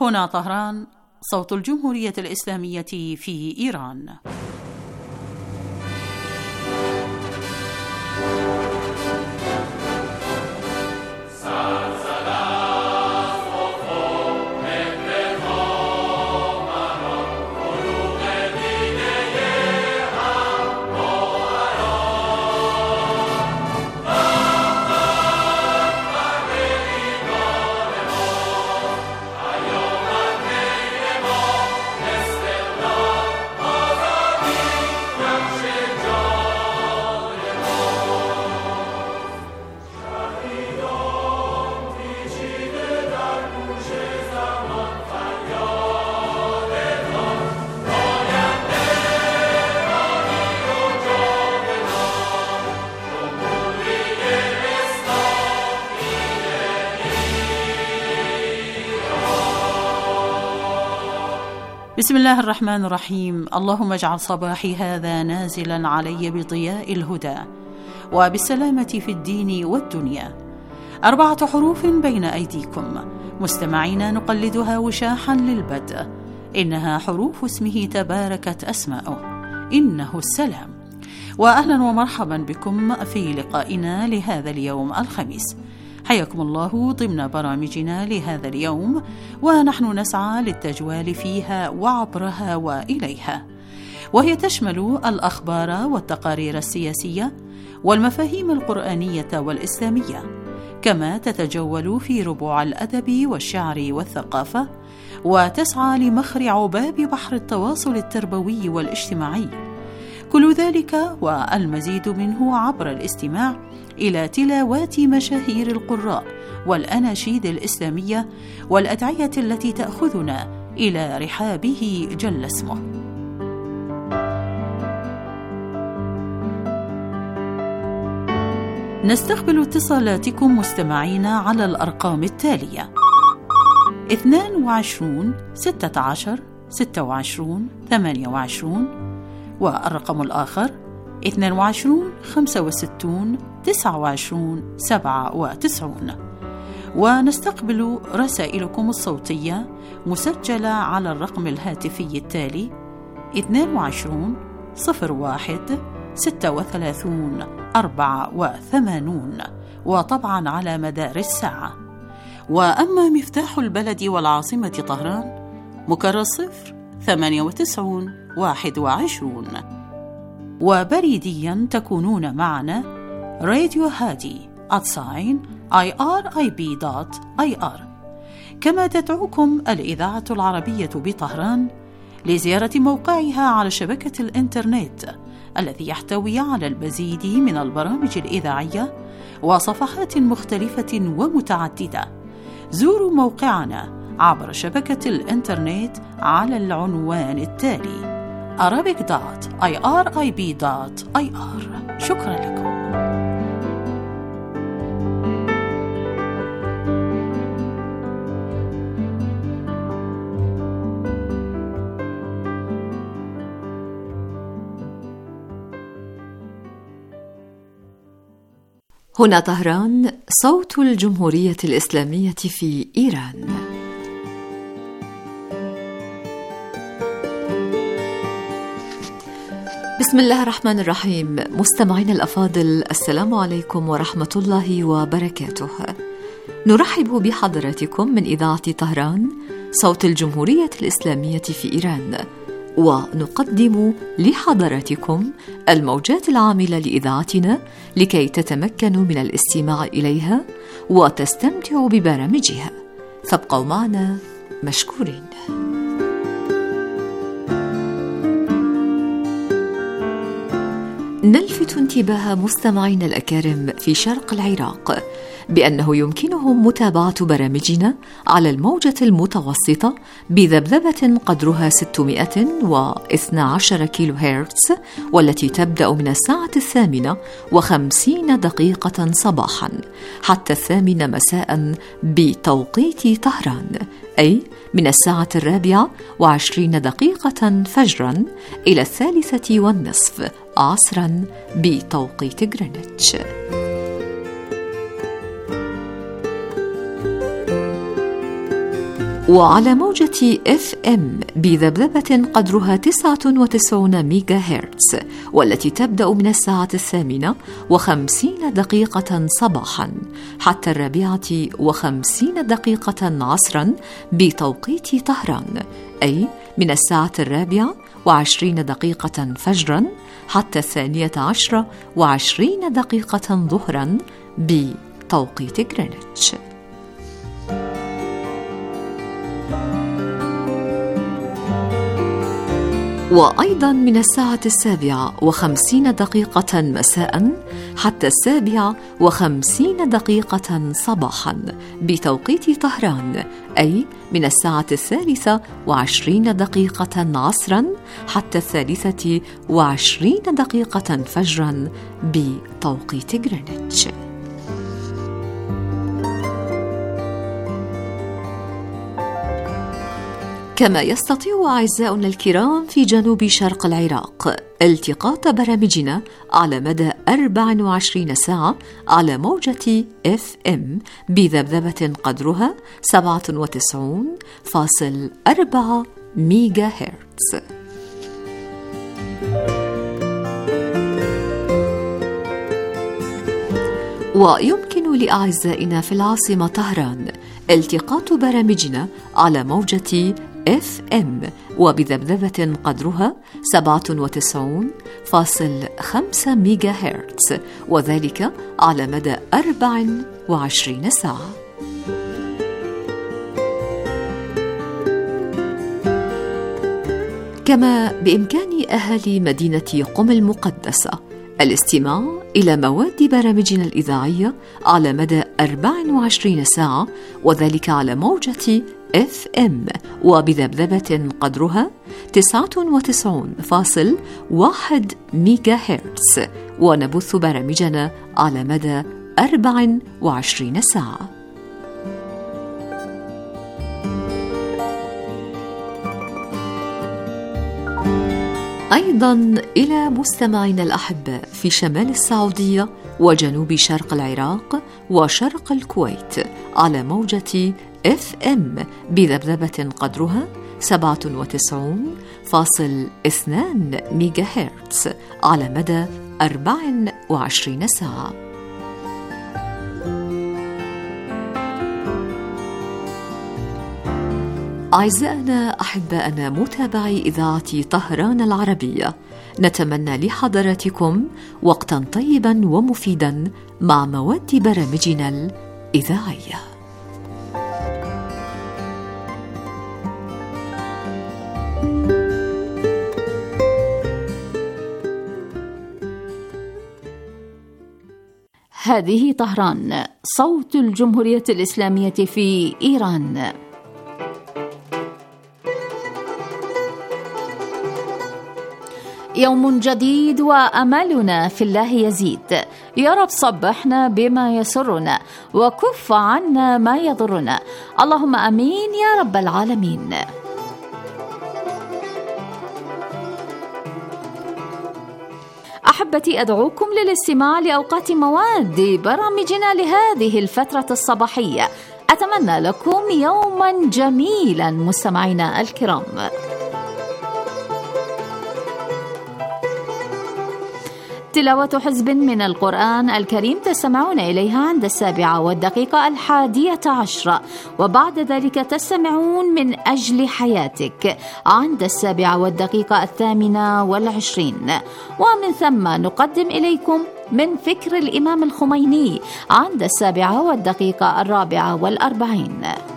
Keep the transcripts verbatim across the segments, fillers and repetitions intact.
هنا طهران، صوت الجمهورية الإسلامية في إيران. بسم الله الرحمن الرحيم. اللهم اجعل صباحي هذا نازلا علي بضياء الهدى وبالسلامة في الدين والدنيا. أربعة حروف بين أيديكم مستمعين نقلدها وشاحا للبدء، إنها حروف اسمه تباركت أسماؤه، إنه السلام. وأهلا ومرحبا بكم في لقائنا لهذا اليوم الخميس. حياكم الله ضمن برامجنا لهذا اليوم، ونحن نسعى للتجوال فيها وعبرها وإليها، وهي تشمل الأخبار والتقارير السياسية والمفاهيم القرآنية والإسلامية، كما تتجول في ربوع الأدب والشعر والثقافة، وتسعى لمخرع باب بحر التواصل التربوي والاجتماعي. كل ذلك والمزيد منه عبر الاستماع إلى تلاوات مشاهير القراء والأناشيد الإسلامية والأدعية التي تأخذنا إلى رحابه جل اسمه. نستقبل اتصالاتكم مستمعينا على الأرقام التالية: اثنان وعشرون ستة عشر ستة وعشرون ثمانية وعشرون، والرقم الآخر اثنان وعشرون خمسة وستون تسعة وعشرون سبعة وتسعون. ونستقبل رسائلكم الصوتية مسجلة على الرقم الهاتفي التالي اثنان وعشرون صفر واحد ستة وثلاثون أربعة وثمانون، وطبعا على مدار الساعة. وأما مفتاح البلد والعاصمة طهران مكرر صفر ثمانية وتسعون واحد وعشرون. وبريديا تكونون معنا راديو هادي @اي ار اي بي دوت اي ار. كما تدعوكم الإذاعة العربية بطهران لزيارة موقعها على شبكة الإنترنت الذي يحتوي على المزيد من البرامج الإذاعية وصفحات مختلفة ومتعددة. زوروا موقعنا عبر شبكة الإنترنت على العنوان التالي arabic dot irib dot i r. شكرا لكم. هنا طهران، صوت الجمهورية الإسلامية في إيران. بسم الله الرحمن الرحيم. مستمعينا الأفاضل، السلام عليكم ورحمة الله وبركاته. نرحب بحضراتكم من إذاعة طهران، صوت الجمهورية الإسلامية في إيران، ونقدم لحضراتكم الموجات العاملة لإذاعتنا لكي تتمكنوا من الاستماع إليها وتستمتعوا ببرامجها. فابقوا معنا مشكورين. نلفت انتباه مستمعينا الأكارم في شرق العراق بأنه يمكنهم متابعة برامجنا على الموجة المتوسطة بذبذبة قدرها ستمائة واثني عشر كيلو هرتز، والتي تبدأ من الساعة الثامنة وخمسين دقيقة صباحا حتى الثامنة مساء بتوقيت طهران، أي من الساعة الرابعة وعشرين دقيقة فجرا إلى الثالثة والنصف عصرا بتوقيت غرينتش. وعلى موجة اف ام بذبذبة قدرها تسعة وتسعين ميجا هرتز، والتي تبدأ من الساعة الثامنة وخمسين دقيقة صباحا حتى الرابعة وخمسين دقيقة عصرا بتوقيت طهران، أي من الساعة الرابعة وعشرين دقيقة فجرا حتى الثانية عشرة وعشرين دقيقة ظهرا بتوقيت غرينتش. وأيضا من الساعة السابعة وخمسين دقيقة مساء حتى السابعة وخمسين دقيقة صباحا بتوقيت طهران، أي من الساعة الثالثة وعشرين دقيقة عصرا حتى الثالثة وعشرين دقيقة فجرا بتوقيت غرينتش. كما يستطيع أعزاؤنا الكرام في جنوب شرق العراق التقاط برامجنا على مدى أربع وعشرين ساعة على موجة اف ام بذبذبة قدرها سبعة وتسعين فاصل أربعة ميجا هرتز. ويمكن لأعزائنا في العاصمة طهران التقاط برامجنا على موجة اف ام وبذبذبة قدرها سبعة وتسعين فاصل خمسة ميجا هرتز، وذلك على مدى أربع وعشرين ساعة. كما بإمكان أهالي مدينة قم المقدسة الاستماع إلى مواد برامجنا الإذاعية على مدى أربع وعشرين ساعة، وذلك على موجة اف ام وبذبذبة قدرها تسعة وتسعين فاصل واحد ميجا هرتز، ونبث برامجنا على مدى أربع وعشرين ساعة. أيضا إلى مستمعينا الأحباء في شمال السعودية وجنوب شرق العراق وشرق الكويت على موجة اف ام بذبذبة قدرها سبعة وتسعين فاصل اثنين ميجا هرتز على مدى أربع وعشرين ساعة. أعزائنا أحبائنا متابعي إذاعة طهران العربية، نتمنى لحضراتكم وقتا طيبا ومفيدا مع مواد برامجنا الإذاعية. هذه طهران، صوت الجمهورية الإسلامية في إيران. يوم جديد وأملنا في الله يزيد. يا رب صبحنا بما يسرنا وكف عنا ما يضرنا، اللهم أمين يا رب العالمين. أحبتي، أدعوكم للاستماع لأوقات مواد برامجنا لهذه الفترة الصباحية. أتمنى لكم يوما جميلا مستمعينا الكرام. تلاوة حزب من القرآن الكريم تستمعون إليها عند السابعة والدقيقة الحادية عشرة، وبعد ذلك تستمعون من أجل حياتك عند السابعة والدقيقة الثامنة والعشرين، ومن ثم نقدم إليكم من فكر الإمام الخميني عند السابعة والدقيقة الرابعة والأربعين.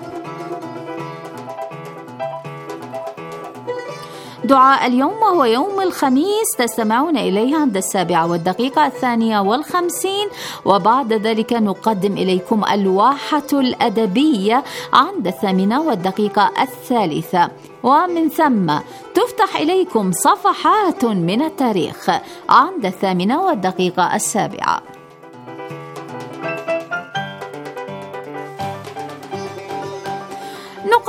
دعاء اليوم وهو يوم الخميس تستمعون إليه عند السابعة والدقيقة الثانية والخمسين، وبعد ذلك نقدم إليكم الواحة الأدبية عند الثامنة والدقيقة الثالثة، ومن ثم تفتح إليكم صفحات من التاريخ عند الثامنة والدقيقة السابعة.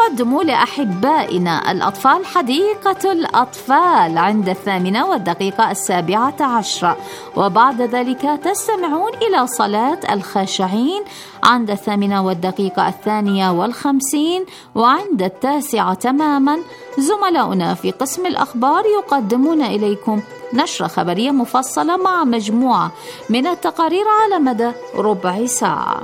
نقدم لأحبائنا الأطفال حديقة الأطفال عند الثامنة والدقيقة السابعة عشرة، وبعد ذلك تستمعون إلى صلاة الخاشعين عند الثامنة والدقيقة الثانية والخمسين، وعند التاسعة تماما زملاؤنا في قسم الأخبار يقدمون إليكم نشرة خبرية مفصلة مع مجموعة من التقارير على مدى ربع ساعة.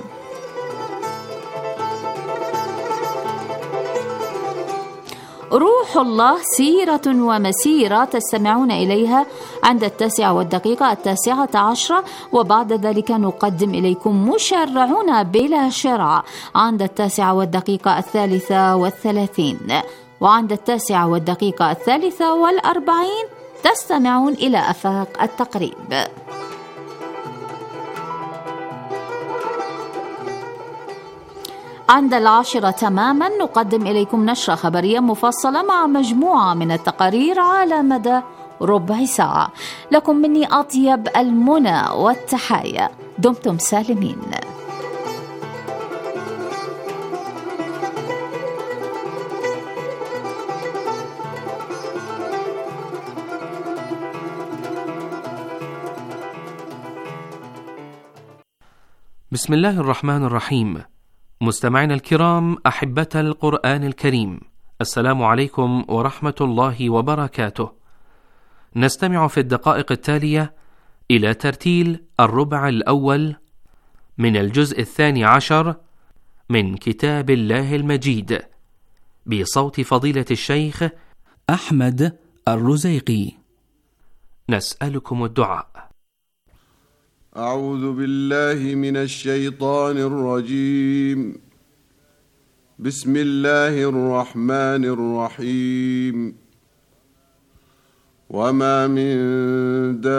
روح الله سيرة ومسيرة تستمعون إليها عند التاسعة والدقيقة التاسعة عشرة، وبعد ذلك نقدم إليكم مشرعون بلا شرع عند التاسعة والدقيقة الثالثة والثلاثين، وعند التاسعة والدقيقة الثالثة والأربعين تستمعون إلى أفاق التقريب. عند العاشرة تماما نقدم إليكم نشرة خبرية مفصلة مع مجموعة من التقارير على مدى ربع ساعة. لكم مني أطيب المنى والتحايا، دمتم سالمين. بسم الله الرحمن الرحيم. مستمعينا الكرام، أحبة القرآن الكريم، السلام عليكم ورحمة الله وبركاته. نستمع في الدقائق التالية إلى ترتيل الربع الأول من الجزء الثاني عشر من كتاب الله المجيد بصوت فضيلة الشيخ أحمد الرزيقي. نسألكم الدعاء. أعوذ بالله من الشيطان الرجيم. بسم الله الرحمن الرحيم. وما من دابة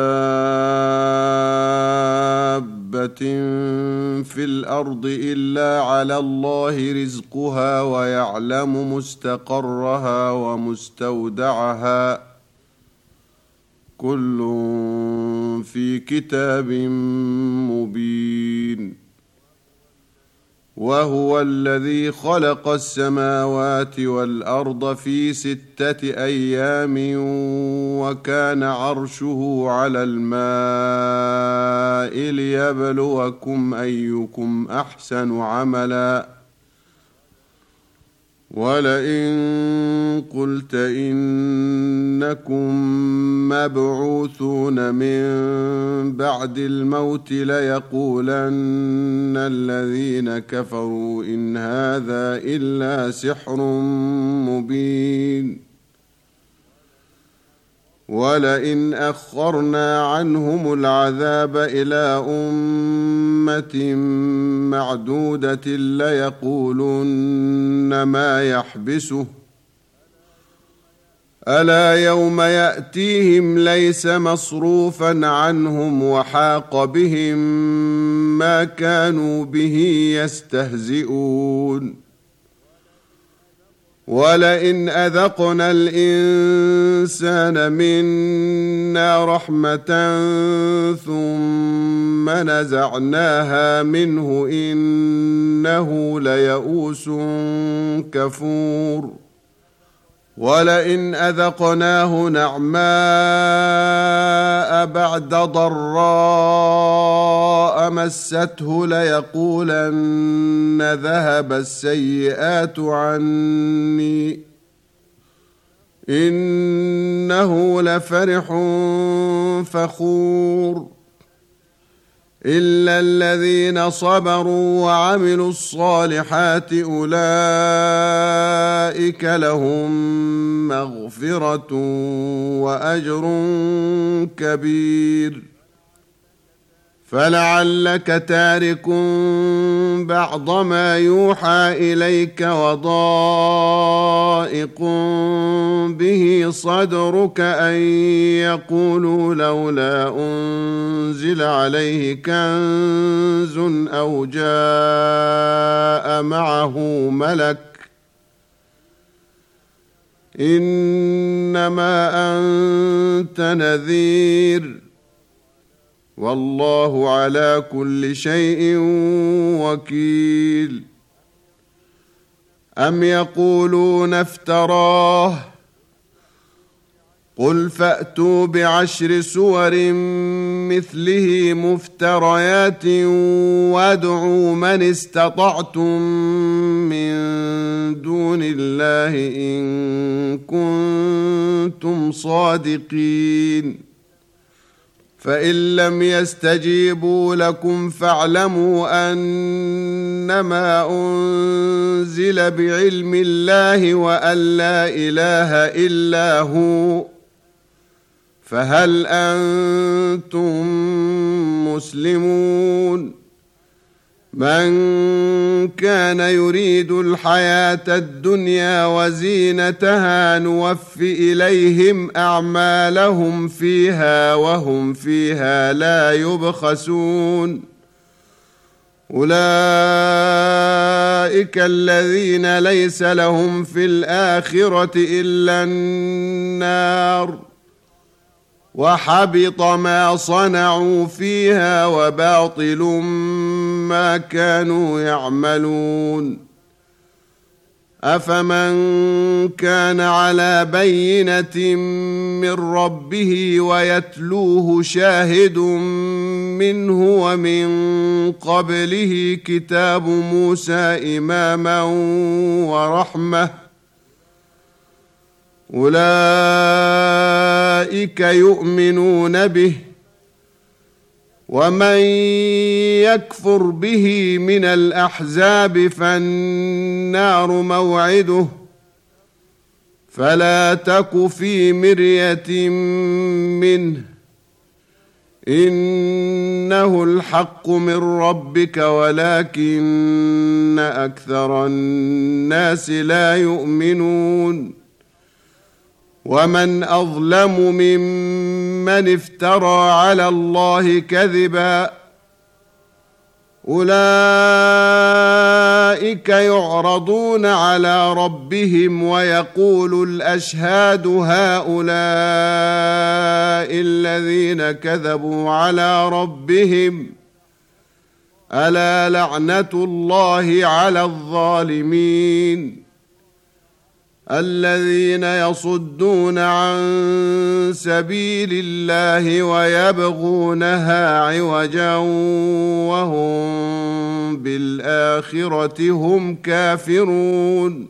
في الأرض إلا على الله رزقها ويعلم مستقرها ومستودعها، كل في كتاب مبين. وهو الذي خلق السماوات والأرض في ستة أيام وكان عرشه على الماء ليبلوكم أيكم أحسن عملا. ولئن قلت إنكم مبعوثون من بعد الموت ليقولن الذين كفروا إن هذا إلا سحر مبين. ولئن أخرنا عنهم العذاب إلى أمة معدودة ليقولن ما يحبسه، ألا يوم يأتيهم ليس مصروفا عنهم وحاق بهم ما كانوا به يستهزئون. ولئن أذقنا الإنسان منا رحمة ثم نزعناها منه إنه ليئوس كفور. ولئن أذقناه نعماء بعد ضراء مسته ليقولن ذهب السيئات عني إنه لفرح فخور. إلا الذين صبروا وعملوا الصالحات أولئك لهم مغفرة وأجر كبير. فلعلك تارك بعض ما يوحى إليك وضائق به صدرك أن يقولوا لولا أنزل عليه كنز أو جاء معه ملك إنما أنت نذير والله على كل شيء وكيل. أم يقولون افتراه قل فأتوا بعشر سور مثله مفتريات وادعوا من استطعتم من دون الله إن كنتم صادقين فإن لم يستجيبوا لكم فاعلموا أنما أنزل بعلم الله وأن لا إله إلا هو فهل أنتم مسلمون من كان يريد الحياة الدنيا وزينتها نوف إليهم أعمالهم فيها وهم فيها لا يبخسون أولئك الذين ليس لهم في الآخرة إلا النار وحبط ما صنعوا فيها وباطل ما كانوا يعملون أفمن كان على بينة من ربه ويتلوه شاهد منه ومن قبله كتاب موسى إماما ورحمة أولئك يؤمنون به ومن يكفر به من الأحزاب فالنار موعده فلا تك في مرية منه إنه الحق من ربك ولكن أكثر الناس لا يؤمنون ومن أظلم ممن افترى على الله كذبا أولئك يعرضون على ربهم ويقول الأشهاد هؤلاء الذين كذبوا على ربهم ألا لعنة الله على الظالمين الذين يصدون عن سبيل الله ويبغونها عوجا وهم بالآخرة هم كافرون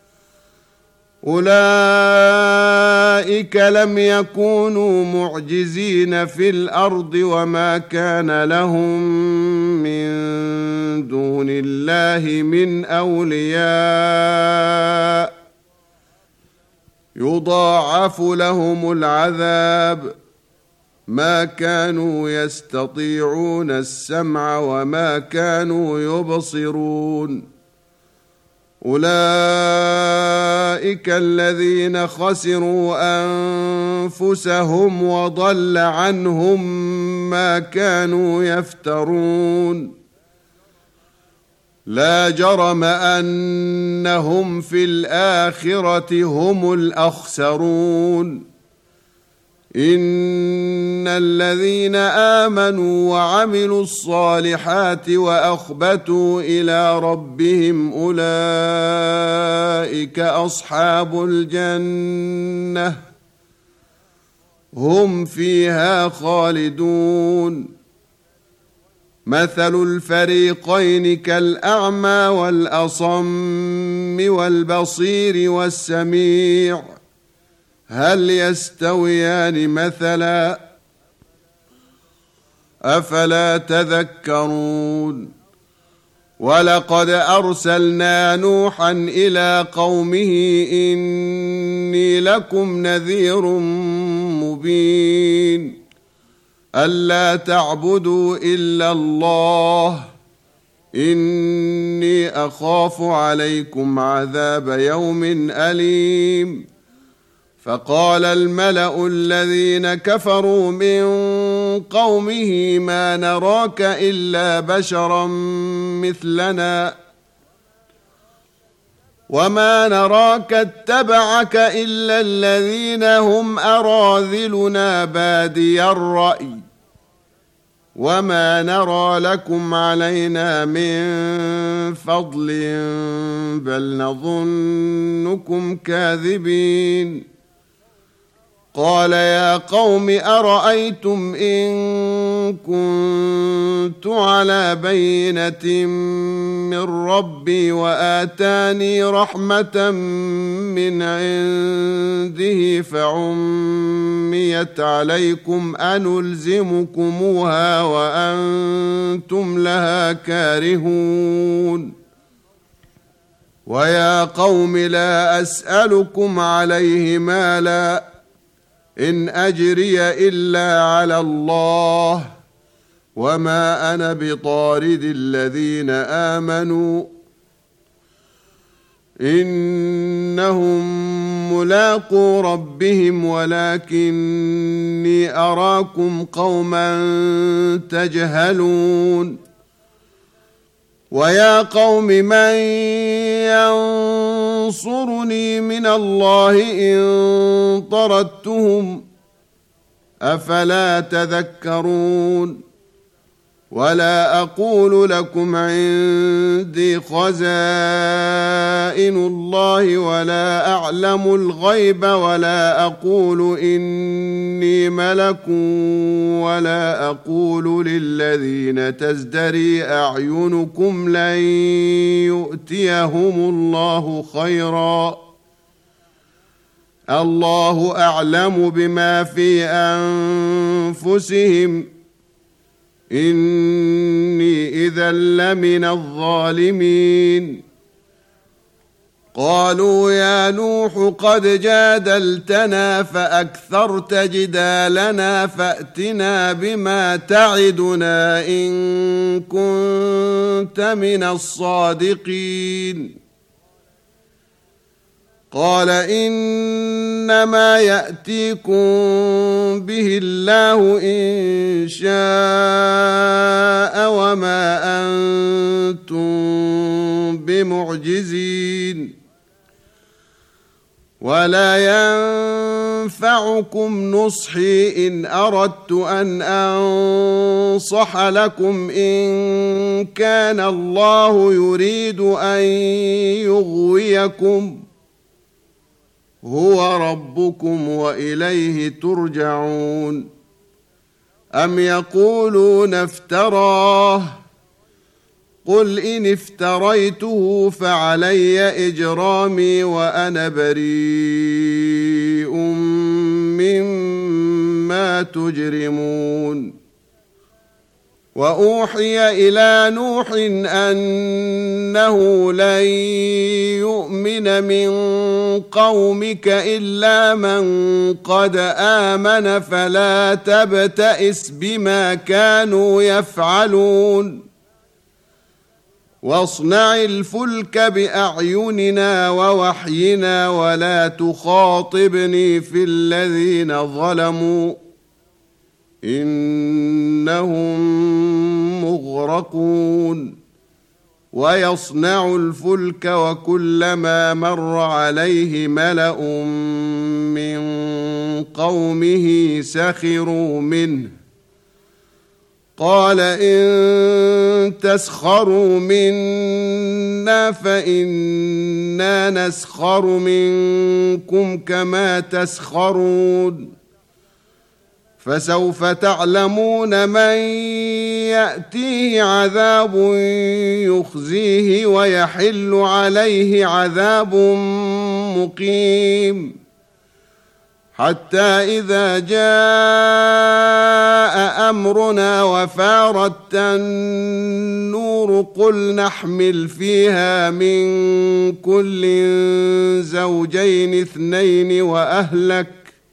أولئك لم يكونوا معجزين في الأرض وما كان لهم من دون الله من أولياء يضاعف لهم العذاب ما كانوا يستطيعون السمع وما كانوا يبصرون أولئك الذين خسروا أنفسهم وضل عنهم ما كانوا يفترون لا جرم أنهم في الآخرة هم الأخسرون إن الذين آمنوا وعملوا الصالحات وأخبتوا إلى ربهم أولئك أصحاب الجنة هم فيها خالدون مثل الفريقين كالأعمى والأصم والبصير والسميع هل يستويان مثلا أفلا تذكرون ولقد أرسلنا نوحا إلى قومه إني لكم نذير مبين ألا تعبدوا إلا الله إني أخاف عليكم عذاب يوم أليم فقال الملأ الذين كفروا من قومه ما نراك إلا بشرا مثلنا وما نراك اتبعك إلا الذين هم أراذلنا بادي الرأي وما نرى لكم علينا من فضل بل نظنكم كاذبين. قال يا قوم أرأيتم إن كنت على بينة من ربي وآتاني رحمة من عنده فعميت عليكم أنلزمكموها وأنتم لها كارهون. ويا قوم لا أسألكم عليه مالا إن أجري إلا على الله وما أنا بطارد الذين آمنوا إنهم ملاقو ربهم ولكني أراكم قوما تجهلون. ويا قوم من ينصرني من الله إن طردتهم أفلا تذكرون. ولا أقول لكم عندي خزائن الله ولا أعلم الغيب ولا أقول إني ملك ولا أقول للذين تزدري أعينكم لن يؤتيهم الله خيرا الله أعلم بما في أنفسهم إني إذا لمن الظالمين. قالوا يا نوح قد جادلتنا فأكثرت جدالنا فأتنا بما تعدنا إن كنت من الصادقين. قال إنما يأتيكم به الله إن شاء وما أنتم بمعجزين. ولا ينفعكم نصحي إن أردت أن أنصح لكم إن كان الله يريد أن يغويكم هو ربكم وإليه ترجعون. أم يقولون افتراه قل إن افتريته فعلي إجرامي وأنا بريء مما تجرمون. وأوحي إلى نوح أنه لن يؤمن من قومك إلا من قد آمن فلا تبتئس بما كانوا يفعلون. واصنع الفلك بأعيننا ووحينا ولا تخاطبني في الذين ظلموا إنهم مغرقون. ويصنع الفلك وكلما مر عليه ملأ من قومه سخروا منه قال إن تسخروا منا فإنا نسخر منكم كما تسخرون. فسوف تعلمون من يأتيه عذاب يخزيه ويحل عليه عذاب مقيم. حتى إذا جاء أمرنا وفارت النور قل نحمل فيها من كل زوجين اثنين وأهلك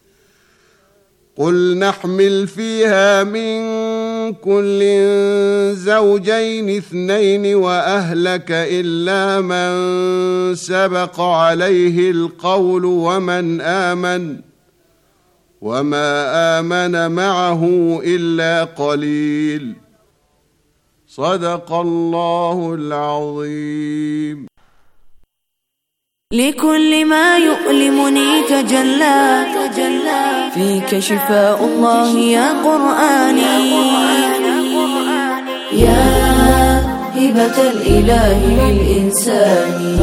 قل نحمل فيها من كل زوجين اثنين وأهلك إلا من سبق عليه القول ومن آمن وما آمن معه إلا قليل. صدق الله العظيم. لكل ما يؤلمني تجلى فيك شفاء الله يا قرآني. يا هبة الإله للإنسان،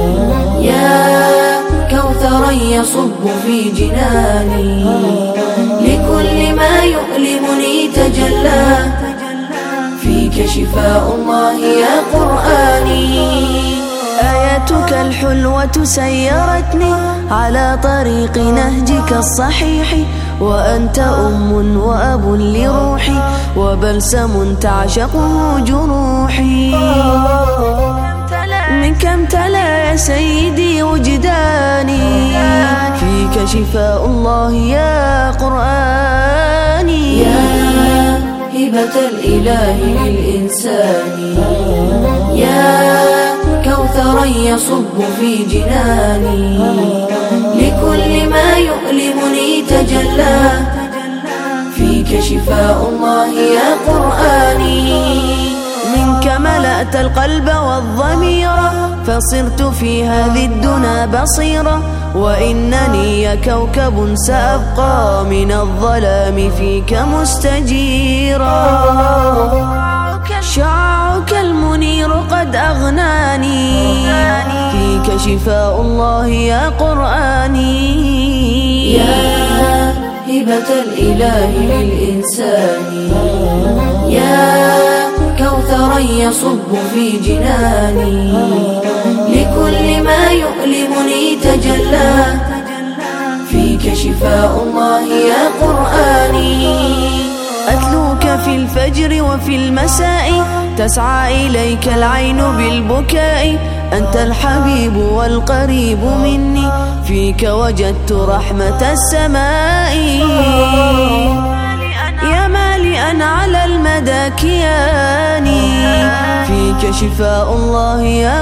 يا كوثرا يصب في جناني، لكل ما يؤلمني تجلى، فيك شفاء الله يا قرآني. آياتك الحلوة سيرتني على طريق نهجك الصحيح، وأنت أم وأب لروحي، وبلسم تعشقه جروحي. منك امتلأ يا سيدي وجداني، فيك شفاء الله يا قرآني. يا هبة الإله للإنسان، يا كوثرا يصب في جناني، لكل ما يؤلمني تجلى، فيك شفاء الله يا قرآني. منك ملأت القلب والضمير، فصرت في هذه الدنا بصيرة، وإنني يا كوكب سأبقى من الظلام فيك مستجيرا. شعاعك المنير قد أغناني، فيك شفاء الله يا قرآني. يا هبة الإله للإنسان، يا كوثرا يصب في جناني، لكل ما يؤلمني تجلى، فيك شفاء الله يا قرآني. أتلوك في الفجر وفي المساء، تسعى إليك العين بالبكاء، أنت الحبيب والقريب مني، فيك وجدت رحمة السماء. يا مالئا على المدى كياني، فيك شفاء الله يا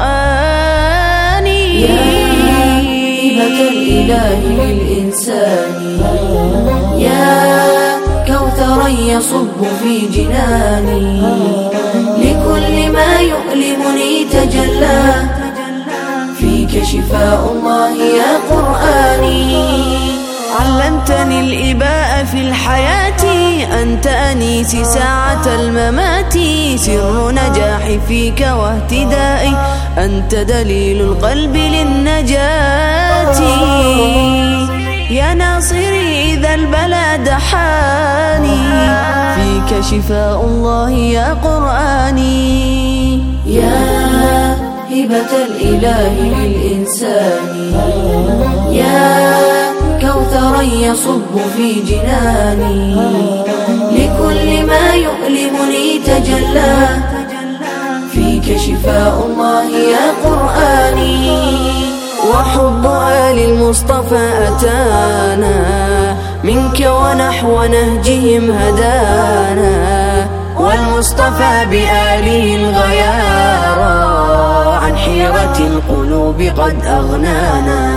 قرآني. يا هبة الإله للإنسان، يا كوثرا يصب في جناني، لكل ما يؤلمني تجلى، فيك شفاء الله يا قرآني. علمتني الإباء في الحياة، أنت أنيسي ساعة الممات، سر نجاحي فيك واهتدائي، أنت دليل القلب للنجاة. يا ناصري إذا البلا دحاني، فيك شفاء الله يا قرآني. يا هبة الإله للإنسان، يا كوثرا يصب في جناني، لكل ما يؤلمني تجلى، فيك شفاء الله يا قرآني. وحب آل المصطفى أتانا، منك ونحو نهجهم هدانا، والمصطفى بآله الغيارى، عن حيرة القلوب قد أغنانا،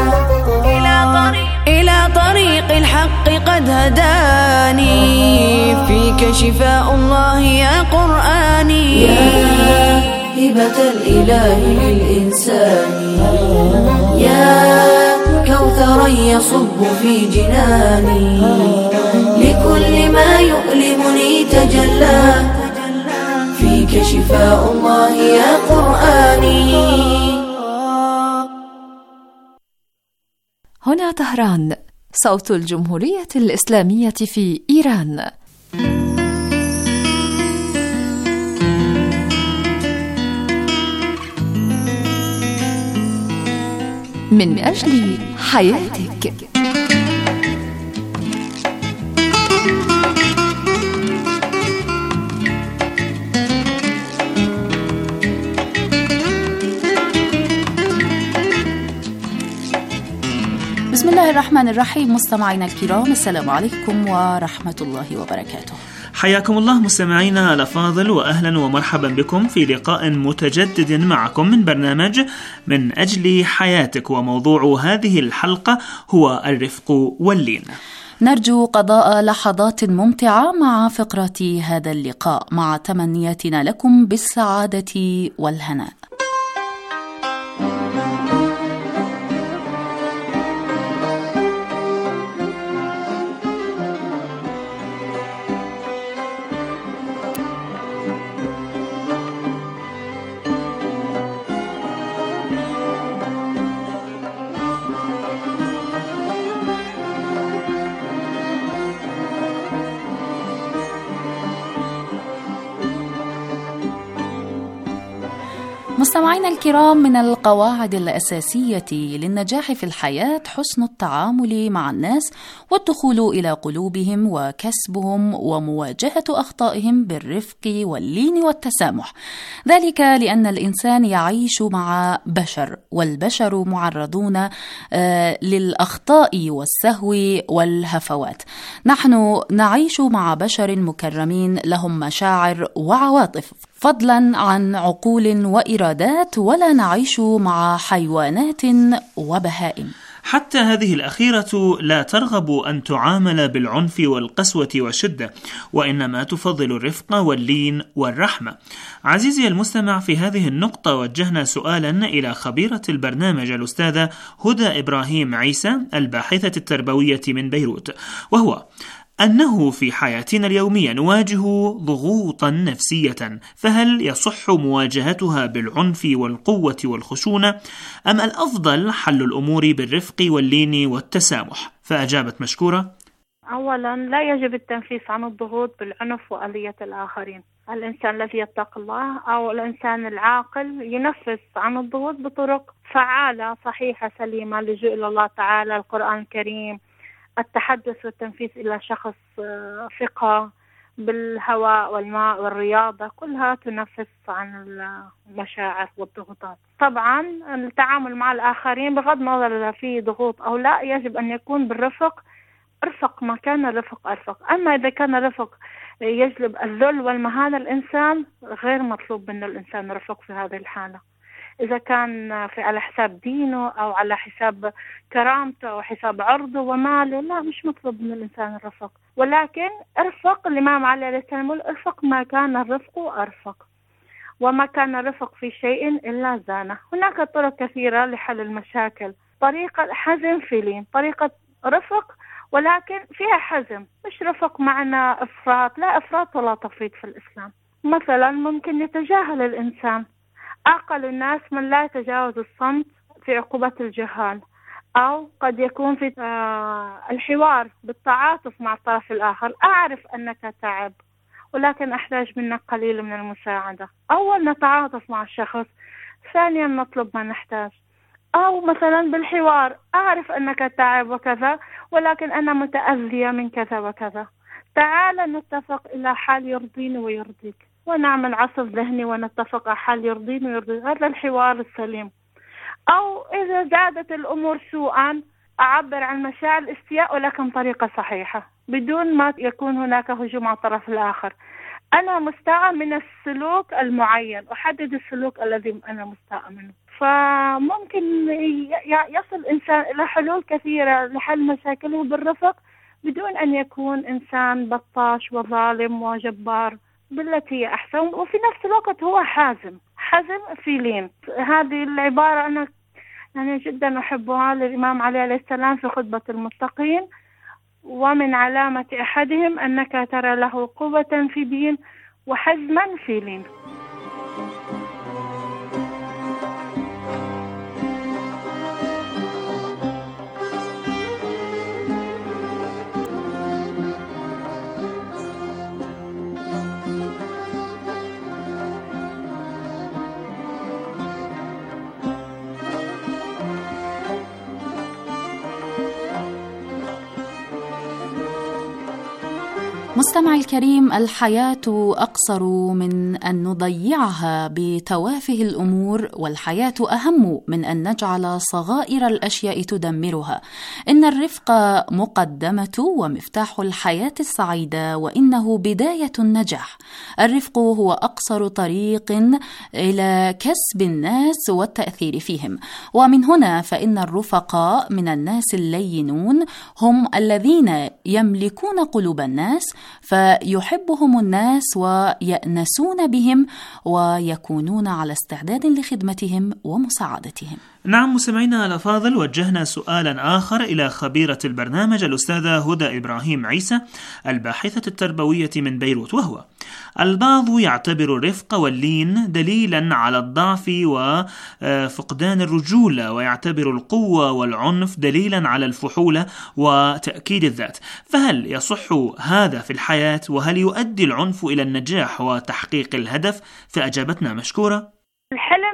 إلى طريق الحق قد هداني، فيك شفاء الله يا قرآني. يا هبة الإله للإنسان، يا كوثرا يصب في جناني، لكل ما يؤلمني تجلى، فيك شفاء الله يا قرآني. هنا طهران، صوت الجمهورية الإسلامية في إيران. من أجل حياتك. بسم الله الرحمن الرحيم. مستمعينا الكرام، السلام عليكم ورحمة الله وبركاته. حياكم الله مستمعينا الأفاضل، وأهلا ومرحبا بكم في لقاء متجدد معكم من برنامج من أجل حياتك، وموضوع هذه الحلقة هو الرفق واللين. نرجو قضاء لحظات ممتعة مع فقرة هذا اللقاء، مع تمنياتنا لكم بالسعادة والهناء. مستمعينا الكرام، من القواعد الأساسية للنجاح في الحياة حسن التعامل مع الناس والدخول إلى قلوبهم وكسبهم ومواجهة أخطائهم بالرفق واللين والتسامح، ذلك لأن الإنسان يعيش مع بشر، والبشر معرضون للأخطاء والسهو والهفوات. نحن نعيش مع بشر مكرمين لهم مشاعر وعواطف فضلا عن عقول وإرادات، ولا نعيش مع حيوانات وبهائم. حتى هذه الأخيرة لا ترغب أن تعامل بالعنف والقسوة والشدة، وإنما تفضل الرفق واللين والرحمة. عزيزي المستمع، في هذه النقطة وجهنا سؤالا إلى خبيرة البرنامج الأستاذة هدى إبراهيم عيسى الباحثة التربوية من بيروت، وهو أنه في حياتنا اليومية نواجه ضغوطا نفسية، فهل يصح مواجهتها بالعنف والقوة والخشونة، أم الأفضل حل الأمور بالرفق واللين والتسامح؟ فأجابت مشكورة: أولا، لا يجب التنفيس عن الضغوط بالعنف وأذية الآخرين. الإنسان الذي يتقي الله أو الإنسان العاقل ينفس عن الضغوط بطرق فعالة صحيحة سليمة، اللجوء إلى الله تعالى، القرآن الكريم، التحدث والتنفيذ إلى شخص ثقة، بالهواء والماء والرياضة، كلها تنفس عن المشاعر والضغوطات. طبعا التعامل مع الآخرين بغض النظر إذا في ضغوط أو لا يجب أن يكون بالرفق. ارفق ما كان رفق أرفق. أما إذا كان رفق يجلب الذل والمهانة، الإنسان غير مطلوب منه الإنسان رفق في هذه الحالة. إذا كان في على حساب دينه أو على حساب كرامته أو حساب عرضه وماله، لا، مش مطلوب من الإنسان الرفق. ولكن ارفق، الإمام علي عليه السلام يقول: ارفق ما كان الرفق أرفق، وما كان الرفق في شيء إلا زانه. هناك طرق كثيرة لحل المشاكل، طريقة حزم في لين، طريقة رفق ولكن فيها حزم، مش رفق معنا إفراط، لا إفراط ولا تفريط في الإسلام. مثلا ممكن يتجاهل الإنسان، أقل الناس من لا يتجاوز الصمت في عقوبة الجهال، أو قد يكون في الحوار بالتعاطف مع الطرف الآخر. أعرف أنك تعب ولكن أحتاج منك قليل من المساعدة. أول نتعاطف مع الشخص، ثانيا نطلب ما نحتاج. أو مثلا بالحوار، أعرف أنك تعب وكذا ولكن أنا متأذية من كذا وكذا، تعال نتفق إلى حال يرضيني ويرضيك، ونعمل عصف ذهني ونتفق على حال يرضيني ويرضيك. هذا الحوار السليم. أو إذا زادت الأمور سوءا، أعبر عن مشاعر الاستياء ولكن طريقة صحيحة، بدون ما يكون هناك هجوم على الطرف الآخر. أنا مستاء من السلوك المعين، أحدد السلوك الذي أنا مستاء منه. فممكن يصل الإنسان إلى حلول كثيرة لحل مشاكله بالرفق، بدون أن يكون إنسان بطاش وظالم وجبار، بالتي هي أحسن. وفي نفس الوقت هو حازم، حزم في لين. هذه العبارة أنا يعني جدا أحبها للإمام علي عليه السلام في خطبة المتقين: ومن علامة أحدهم أنك ترى له قوة في دين وحزما في لين. مستمع الكريم، الحياة أقصر من أن نضيعها بتوافه الأمور، والحياة أهم من أن نجعل صغائر الأشياء تدمرها. إن الرفق مقدمة ومفتاح الحياة السعيدة، وإنه بداية النجاح. الرفق هو أقصر طريق إلى كسب الناس والتأثير فيهم، ومن هنا فإن الرفقاء من الناس اللينون هم الذين يملكون قلوب الناس، فيحبهم الناس ويأنسون بهم ويكونون على استعداد لخدمتهم ومساعدتهم. نعم مستمعينا الأفاضل، وجهنا سؤالا آخر إلى خبيرة البرنامج الأستاذة هدى إبراهيم عيسى الباحثة التربوية من بيروت، وهو: البعض يعتبر الرفق واللين دليلا على الضعف وفقدان الرجولة، ويعتبر القوة والعنف دليلا على الفحولة وتأكيد الذات، فهل يصح هذا في الحياة؟ وهل يؤدي العنف إلى النجاح وتحقيق الهدف؟ فأجابتنا مشكورة: الحلم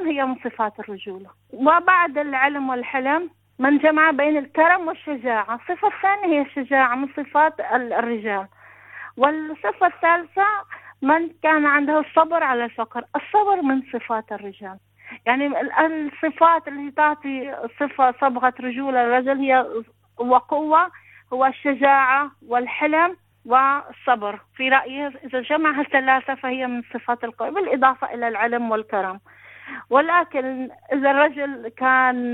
هي من صفات الرجولة. وبعد العلم والحلم من جمع بين الكرم والشجاعة. الصفة الثانية هي الشجاعة من صفات الرجال. والصفة الثالثة من كان عنده الصبر على الفقر. الصبر من صفات الرجال. يعني الصفات اللي تعطي صفة صبغة رجولة الرجل هي وقوة، هو الشجاعة والحلم والصبر. في رأيي إذا جمع الثلاثة فهي من صفات القوة، بالإضافة إلى العلم والكرم. ولكن إذا الرجل كان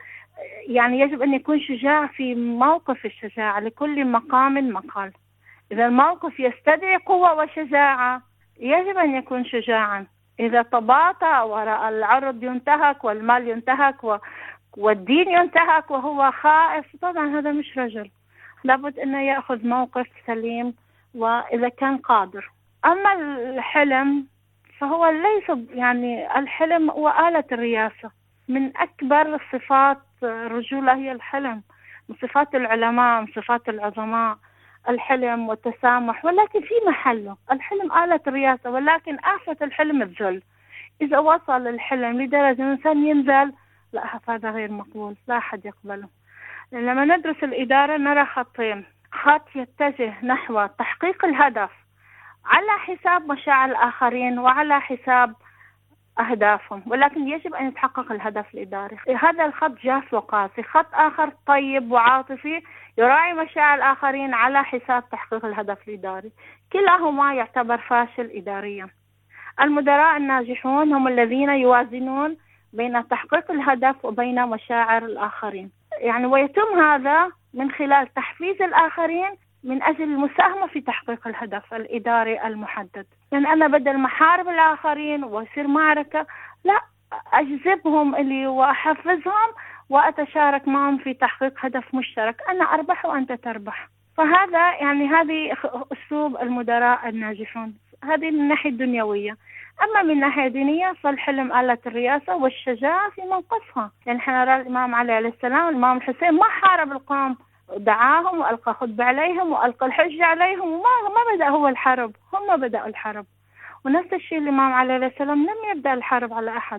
يعني يجب أن يكون شجاع في موقف الشجاعة، لكل مقام مقال. إذا الموقف يستدعي قوة وشجاعة يجب أن يكون شجاعا. إذا تباطأ وراء العرض ينتهك والمال ينتهك و... والدين ينتهك وهو خائف، طبعا هذا مش رجل. لابد أنه يأخذ موقف سليم وإذا كان قادر. أما الحلم فهو ليس يعني الحلم هو آلة الرياسة. من أكبر صفات الرجولة هي الحلم، من صفات العلماء، من صفات العظماء الحلم والتسامح، ولكن في محله. الحلم آلة الرياسة، ولكن آفة الحلم الذل. إذا وصل الحلم لدرجة الإنسان ينزل، لا هذا غير مقبول، لا أحد يقبله. لما ندرس الإدارة نرى خطين: خط يتجه نحو تحقيق الهدف على حساب مشاعر الآخرين وعلى حساب أهدافهم، ولكن يجب أن يتحقق الهدف الإداري. هذا الخط جاف وقاسي. خط آخر طيب وعاطفي يراعي مشاعر الآخرين على حساب تحقيق الهدف الإداري. كلاهما يعتبر فاشل إداريا. المدراء الناجحون هم الذين يوازنون بين تحقيق الهدف وبين مشاعر الآخرين، يعني ويتم هذا من خلال تحفيز الآخرين من أجل المساهمة في تحقيق الهدف الإداري المحدد. يعني أنا بدل ما أحارب الآخرين ويصير معركة، لا، أجذبهم اللي وأحفزهم وأتشارك معهم في تحقيق هدف مشترك، أنا أربح وأنت تربح. فهذا يعني هذه أسلوب المدراء الناجحون، هذه من الناحية الدنيوية. أما من الناحية الدينية فالحلم آلة الرياسة والشجاعة في موقفها. يعني احنا نرى الإمام علي عليه السلام، الإمام الحسين ما حارب القوم، دعاهم وألقى خطبة عليهم وألقى الحجة عليهم، وما ما بدأ هو الحرب، هم بدأوا الحرب. ونفس الشيء الإمام علي عليه السلام لم يبدأ الحرب على أحد،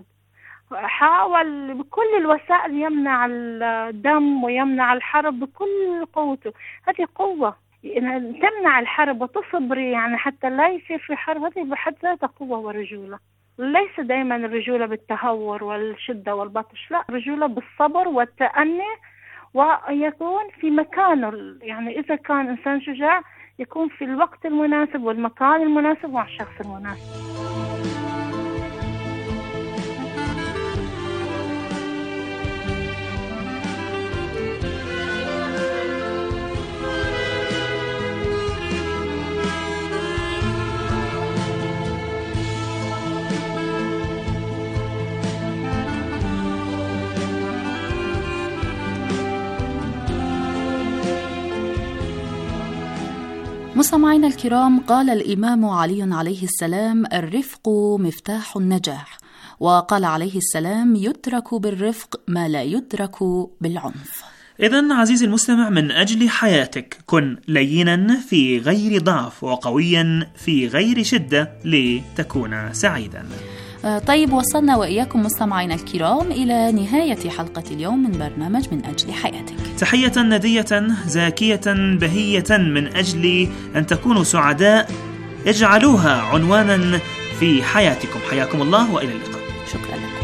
حاول بكل الوسائل يمنع الدم ويمنع الحرب بكل قوته. هذه قوة تمنع الحرب وتصبر، يعني حتى لا يصير في حرب. هذه بحد ذاتها قوة ورجولة. ليس دائما الرجولة بالتهور والشدة والبطش، لا، الرجولة بالصبر والتأني ويكون في مكانه. يعني إذا كان إنسان شجاع يكون في الوقت المناسب والمكان المناسب مع الشخص المناسب. مستمعينا الكرام، قال الإمام علي عليه السلام: الرفق مفتاح النجاح. وقال عليه السلام: يدرك بالرفق ما لا يدرك بالعنف. إذن عزيزي المستمع، من أجل حياتك كن لينا في غير ضعف وقويا في غير شدة لتكون سعيدا. طيب، وصلنا وإياكم مستمعينا الكرام إلى نهاية حلقة اليوم من برنامج من أجل حياتك. تحية ندية زاكية بهية من أجل أن تكونوا سعداء، اجعلوها عنوانا في حياتكم. حياكم الله وإلى اللقاء. شكرا لكم.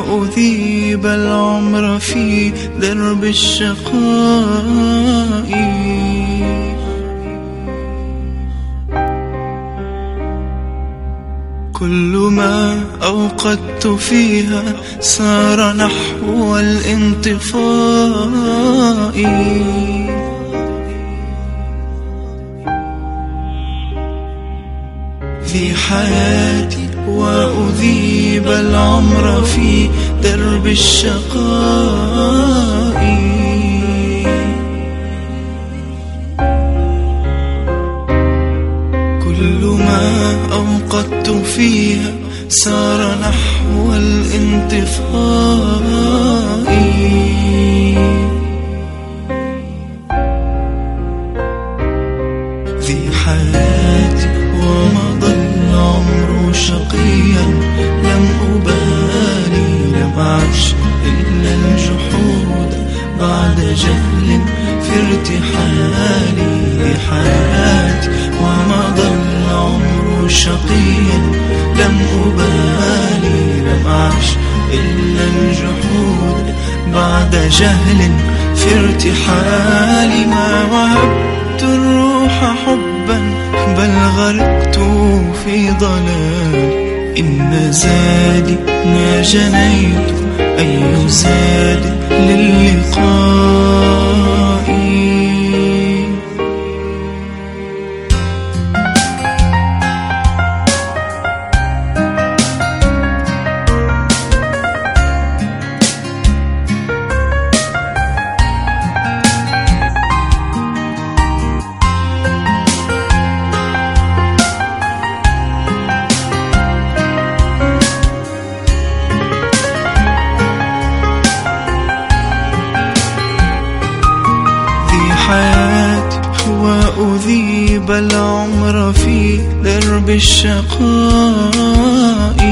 وأذيب العمر في درب الشقاء. كل ما أوقدت فيها سار نحو الانطفاء. في حياتي وأذيب العمر في درب الشقاء. كل ما أوقدت فيها سار نحو الانطفاء. في حياتي ومضى العمر شقيا لم أبالي، لم أعش إلا الجحود بعد جهل في ارتحالي. في حياتي ومضى العمر شقيا لم أبالي، لم أعش إلا الجحود بعد جهل في ارتحالي. ما وهبت الروح حبا بل غرقت في ضلال. إن زادي ما جنيت أي زاد للقاء. وأذيب العمر في درب الشقاء.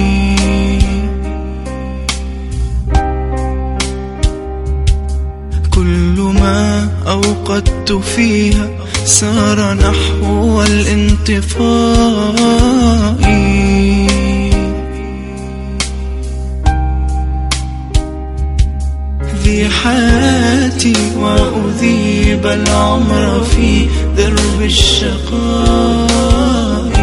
كل ما أوقدت فيها سار نحو الانطفاء. في حياتي وأذيب العمر في درب الشقاء.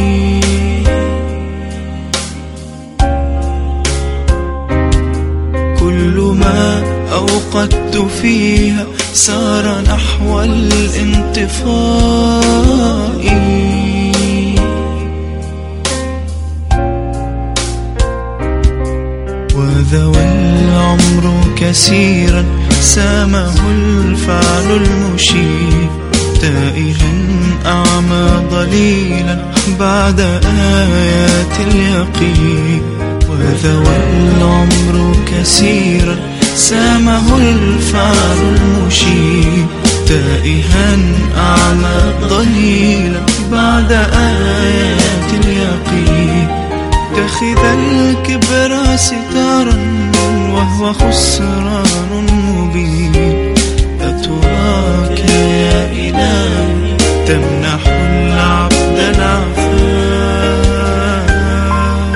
كل ما أوقدت فيها سار نحو الانطفاء. وذوى العمر كثيرا سامه الفعل المشيب. تائها أعمى ضليلا بعد آيات اليقين. وذوى العمر كثيرا سامه الفعل المشيب. تائها أعمى ضليلا بعد آيات اليقين. اتخذ الكبر ستارا وهو خسران مبين. أتراك يا إلهي تمنح العبد العفاف.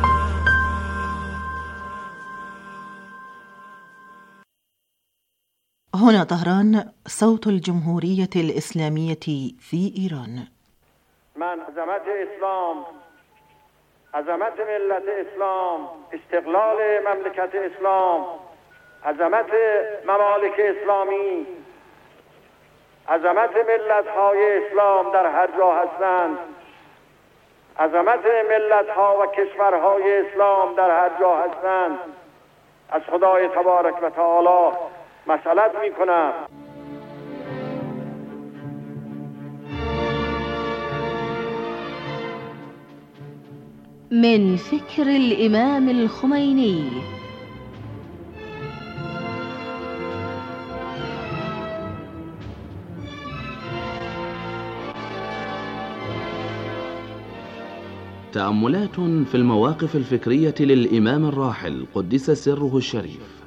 هنا طهران، صوت الجمهورية الإسلامية في إيران. من عظمت اسلام، عظمت ملت اسلام، استقلال مملکت اسلام، عظمت ممالک اسلامی، عظمت ملت‌های اسلام در هر جا هستند، عظمت ملت‌ها و کشورهای اسلام در هر جا هستند، از خدای تبارک و تعالی مسئلت می‌کنم. من فكر الإمام الخميني. تأملات في المواقف الفكرية للإمام الراحل قدس سره الشريف.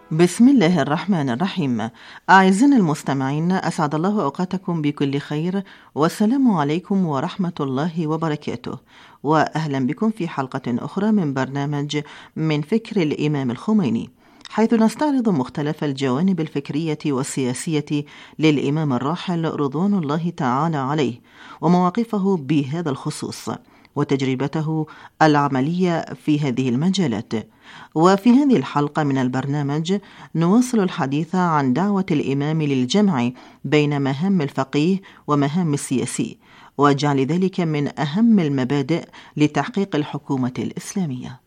بسم الله الرحمن الرحيم. أعزائنا المستمعين، أسعد الله أوقاتكم بكل خير، والسلام عليكم ورحمة الله وبركاته، وأهلا بكم في حلقة أخرى من برنامج من فكر الإمام الخميني، حيث نستعرض مختلف الجوانب الفكرية والسياسية للإمام الراحل رضوان الله تعالى عليه، ومواقفه بهذا الخصوص، وتجربته العملية في هذه المجالات. وفي هذه الحلقة من البرنامج نواصل الحديث عن دعوة الإمام للجمع بين مهام الفقيه ومهام السياسي، وجعل ذلك من أهم المبادئ لتحقيق الحكومة الإسلامية.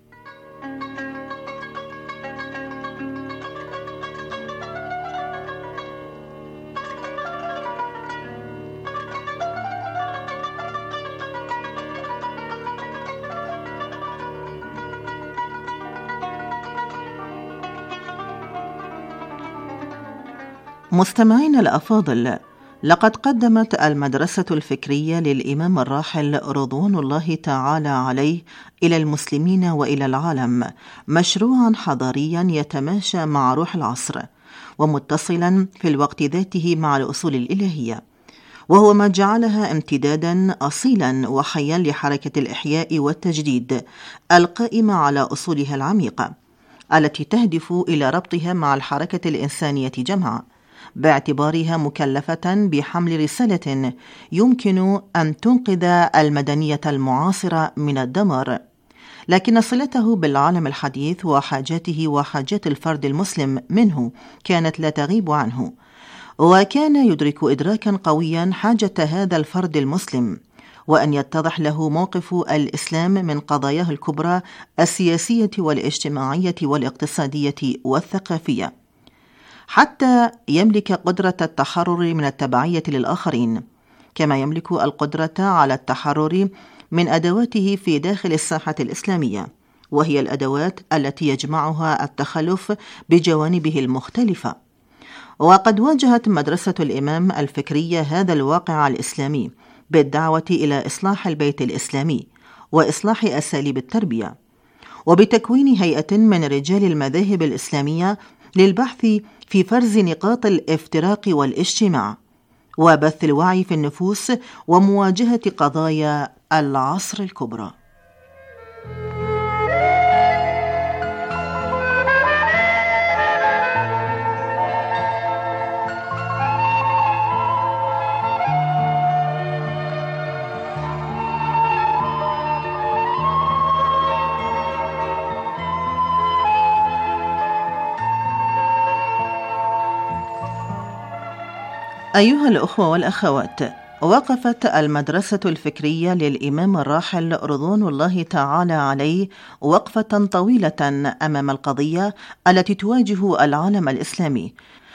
مستمعينا الأفاضل، لقد قدمت المدرسة الفكرية للإمام الراحل رضوان الله تعالى عليه إلى المسلمين وإلى العالم مشروعا حضاريا يتماشى مع روح العصر، ومتصلا في الوقت ذاته مع الأصول الإلهية، وهو ما جعلها امتدادا أصيلا وحيا لحركة الإحياء والتجديد القائمة على أصولها العميقة، التي تهدف إلى ربطها مع الحركة الإنسانية جمعاء، باعتبارها مكلفة بحمل رسالة يمكن أن تنقذ المدنية المعاصرة من الدمار، لكن صلته بالعالم الحديث وحاجاته وحاجات الفرد المسلم منه كانت لا تغيب عنه، وكان يدرك إدراكا قويا حاجة هذا الفرد المسلم، وأن يتضح له موقف الإسلام من قضاياه الكبرى السياسية والاجتماعية والاقتصادية والثقافية، حتى يملك قدرة التحرر من التبعية للآخرين، كما يملك القدرة على التحرر من أدواته في داخل الساحة الإسلامية، وهي الأدوات التي يجمعها التخلف بجوانبه المختلفة. وقد واجهت مدرسة الإمام الفكرية هذا الواقع الإسلامي بالدعوة إلى إصلاح البيت الإسلامي وإصلاح أساليب التربية، وبتكوين هيئة من رجال المذاهب الإسلامية للبحث في فرز نقاط الافتراق والاجتماع، وبث الوعي في النفوس ومواجهة قضايا العصر الكبرى. أيها الأخوة والأخوات، وقفت المدرسة الفكرية للإمام الراحل رضوان الله تعالى عليه وقفة طويلة أمام القضية التي تواجه العالم الإسلامي،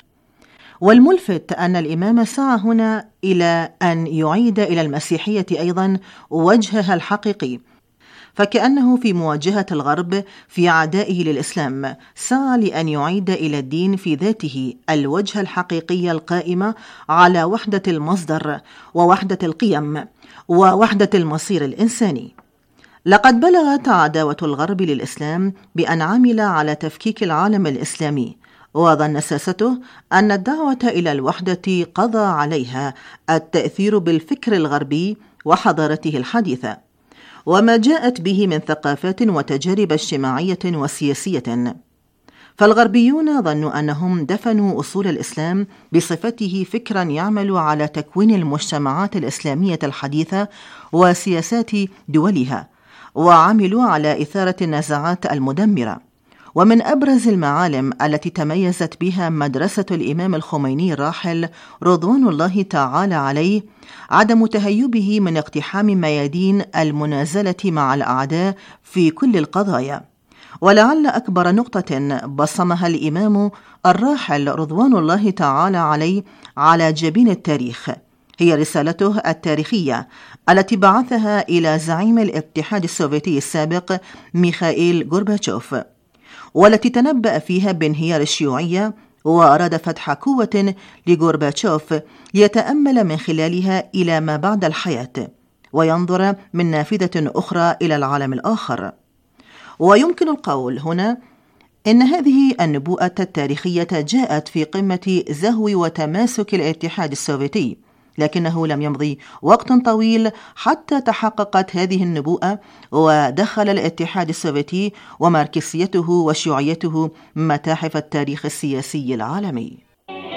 والملفت أن الإمام سعى هنا إلى أن يعيد إلى المسيحية أيضا وجهها الحقيقي، فكأنه في مواجهة الغرب في عدائه للإسلام سعى لأن يعيد إلى الدين في ذاته الوجه الحقيقي القائم على وحدة المصدر ووحدة القيم ووحدة المصير الإنساني. لقد بلغت عداوة الغرب للإسلام بأن عمل على تفكيك العالم الإسلامي، وظن ساسته أن الدعوة إلى الوحدة قضى عليها التأثير بالفكر الغربي وحضارته الحديثة، وما جاءت به من ثقافات وتجارب اجتماعية وسياسية. فالغربيون ظنوا أنهم دفنوا أصول الإسلام بصفته فكرا يعمل على تكوين المجتمعات الإسلامية الحديثة وسياسات دولها، وعملوا على إثارة النزاعات المدمرة. ومن أبرز المعالم التي تميزت بها مدرسة الإمام الخميني الراحل رضوان الله تعالى عليه عدم تهيبه من اقتحام ميادين المنازلة مع الأعداء في كل القضايا. ولعل أكبر نقطة بصمها الإمام الراحل رضوان الله تعالى عليه على جبين التاريخ هي رسالته التاريخية التي بعثها إلى زعيم الاتحاد السوفيتي السابق ميخائيل غورباتشوف، والتي تنبأ فيها بانهيار الشيوعية، وأراد فتح قوة لغورباتشوف ليتأمل من خلالها إلى ما بعد الحياة وينظر من نافذة أخرى إلى العالم الآخر. ويمكن القول هنا إن هذه النبوءة التاريخية جاءت في قمة زهو وتماسك الاتحاد السوفيتي، لكنه لم يمضي وقت طويل حتى تحققت هذه النبوءة ودخل الاتحاد السوفيتي وماركسيته وشيوعيته متاحف التاريخ السياسي العالمي.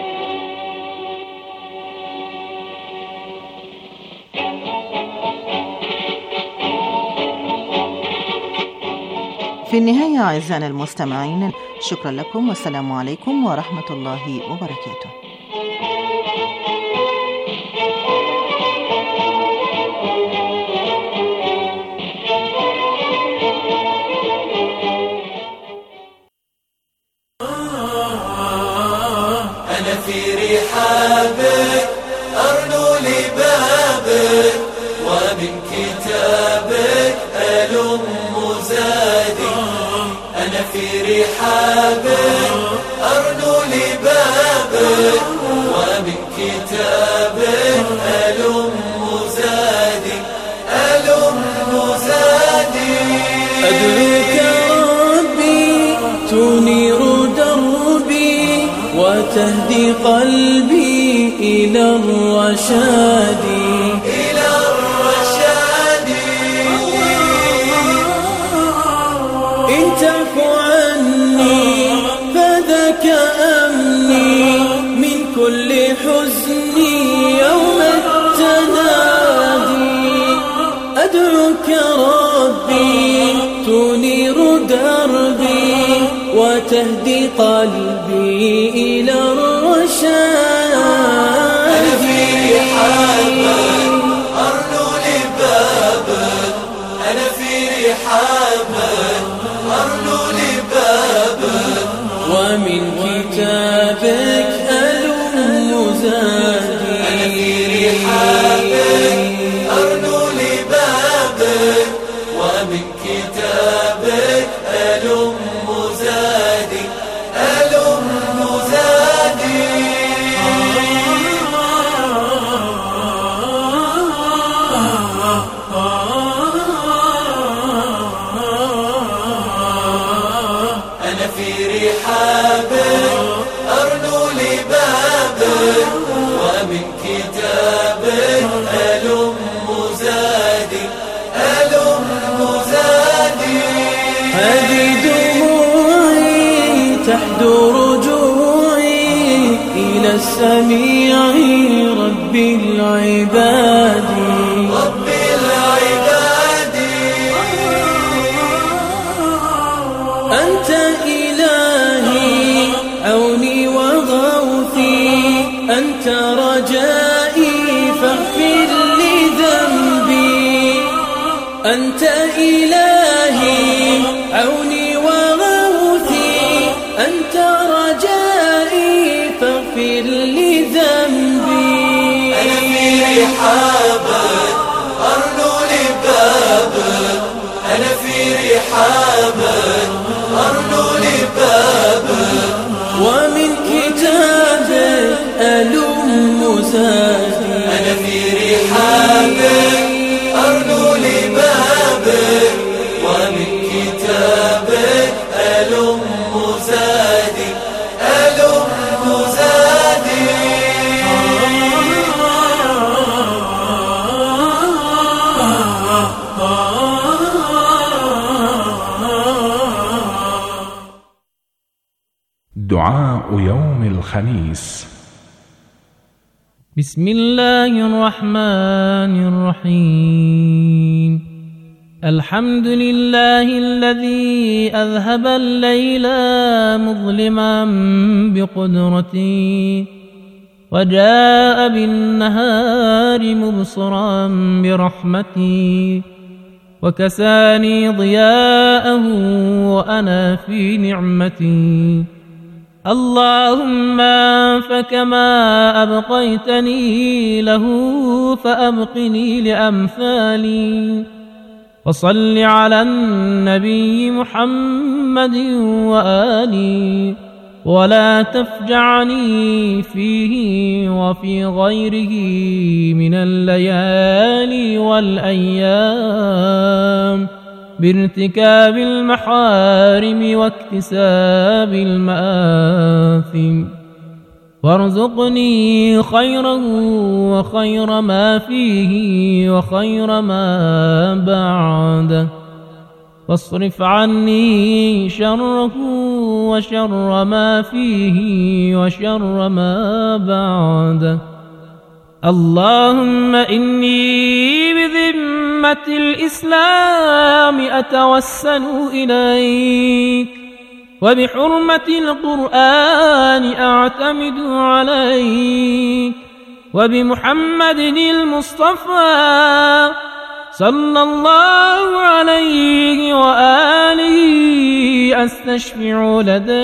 في النهاية أعزائنا المستمعين، شكرا لكم والسلام عليكم ورحمة الله وبركاته. أنا في رحابك أرنو لبابك ومن كتابك ألم زادي. أنا في رحابك أرنو لبابك ومن كتابك ألم زادي ألم زادي. أدعوك ربي تنير دربي وتهدي قلبي إلى الرشاد إلى الرشاد. إن تعف عني فذاك أمني من كل حزن يوم التنادي. أدعوك ربي تنير دربي وتهدي قلبي إلى الرشاد. أنا في رحابك أرنو لبابك أنا في رحابك أرنو لبابك ومن كتابك ألم زادي. أنا في رحابك أرنو لبابك ومن كتابك ألم زادي ألم زادي. أنا في رحابك أرنو لبابك ومن كتابك ألم زادي ألم زادي. هذه دموعي تحدو رجوعي إلى السميع رب العباد رب العباد. أنت إلهي عوني وغوثي أنت رجائي فاغفر لي ذنبي. أنت إلهي عوني وغوثي أنت رجائي فاغفر لي ذنبي. أنا في رحابك أرنو لبابك أنا في رحابك أرنو لبابك ومن كتابك ألم زادي. أنا في رحابك أرنو لبابك ومن كتابك ألم زادي ألم زادي. دعاء يوم الخميس. بسم الله الرحمن الرحيم. الحمد لله الذي أذهب الليل مظلما بقدرته وجاء بالنهار مبصرا برحمته وكساني ضياءه وأنا في نعمتي. اللهم فكما أبقيتني له فأبقني لأمثالي. وصل على النبي محمد وآله ولا تفجعني فيه وفي غيره من الليالي والأيام بارتكاب المحارم واكتساب المآثم، وارزقني خيره وخير ما فيه وخير ما بعده، واصرف عني شره وشر ما فيه وشر ما بعده. اللهم إني بذمة الإسلام أتوسل إليك، وبحرمة القرآن أعتمد عليك، وبمحمد المصطفى صلى الله عليه وآله أستشفع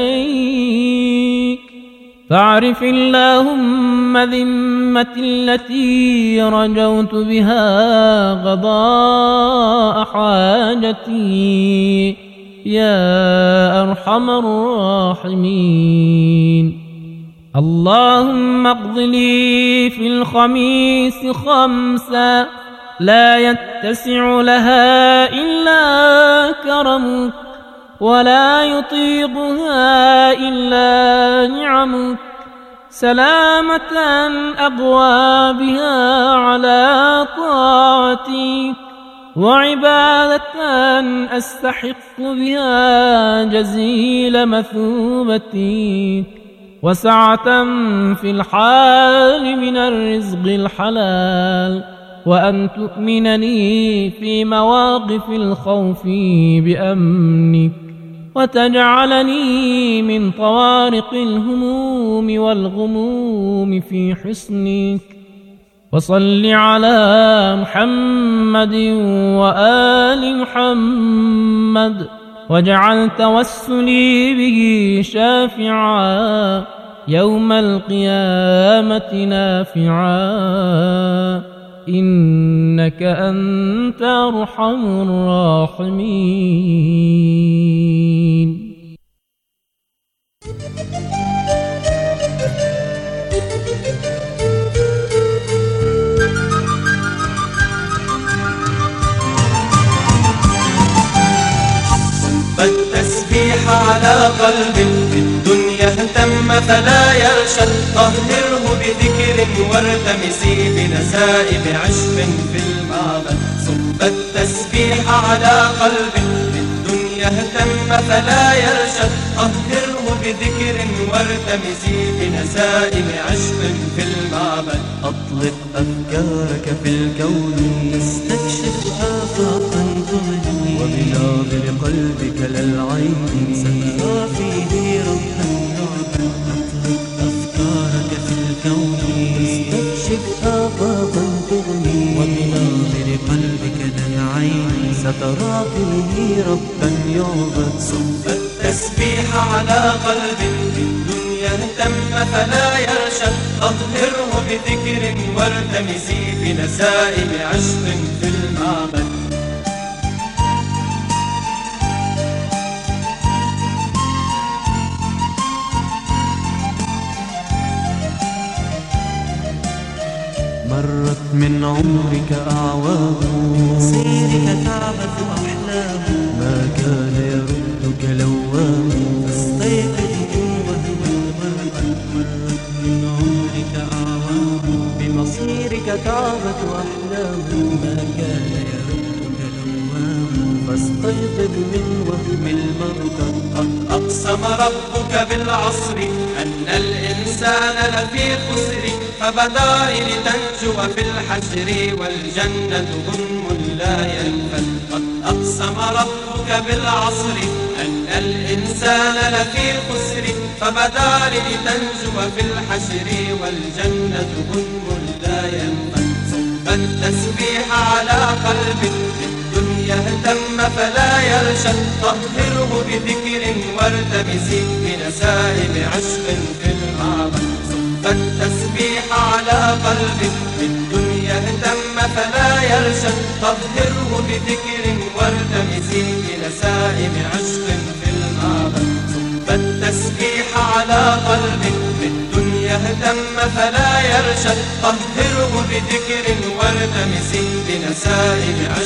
لديك. فاعرف اللهم ذمتي التي رجوت بها قضاء حاجتي يا أرحم الراحمين. اللهم اقض لي في الخميس خمسا لا يتسع لها إلا كرمك، ولا يطيقها إلا نعمك، سلامة أقوى بها على طاعتك، وعبادة أستحق بها جزيل مثوبتك، وسعة في الحال من الرزق الحلال، وأن تؤمنني في مواقف الخوف بأمنك، وتجعلني من طوارق الهموم والغموم في حصنك. وصل على محمد وآل محمد، واجعل توسلي به شافعا يوم القيامة نافعا، إنك أنت أرحم الراحمين. فالتسبيح على قلب في الدنيا اهتم فلا يرشد، طهره بذكر والتمسي بنسائب عشق في المعبد. صب التسبيح على قلب في الدنيا اهتم فلا يرشد، طهره بذكر والتمسي بنسائب عشق في المعبد. أطلق أفكارك في الكون تستكشف آفاقا تغني، وبناظر قلبك للعين سترى فيه ربا يعبد. أطلق أفكارك في الكون تستكشف آفاقا تغني، وبناظر قلبك للعين سترى فيه ربا يعبد. صب التسبيح على قلب في الدنيا اهتم فلا يرشد، أطهره بذكر والتمسي بنسائم عشق في المعبد. مرت من عمرك أعوام، بمصيرك تعبث أحلام، ما كان يردك لوام، فاستيقظ من وهم المرء. مرت من عمرك أعوام، بمصيرك تعبث أحلام، ما كان يردك لوام، فاستيقظ من وهم المرء. قد أقسم ربك بالعصر أن الإنسان لفي خسر، فبدار لتنجو في الحشر والجنة غنم لا ينفد. قد أقسم ربك بالعصر أن الإنسان لفي خسر، فبدار لتنجو في الحشر والجنة غنم لا ينفد. صب التسبيح على قلب في الدنيا اهتم فلا يرشد، طهره بذكر والتمسي بنسائم عشق في المعبد. فالتسبيح على قلب في الدنيا اهتم فلا يرشد، طهره بذكر والتمسي بنسائم عشق في المعبد. فالتسبيح على قلب في الدنيا اهتم فلا يرشد، طهره بذكر والتمسي بنسائم عشق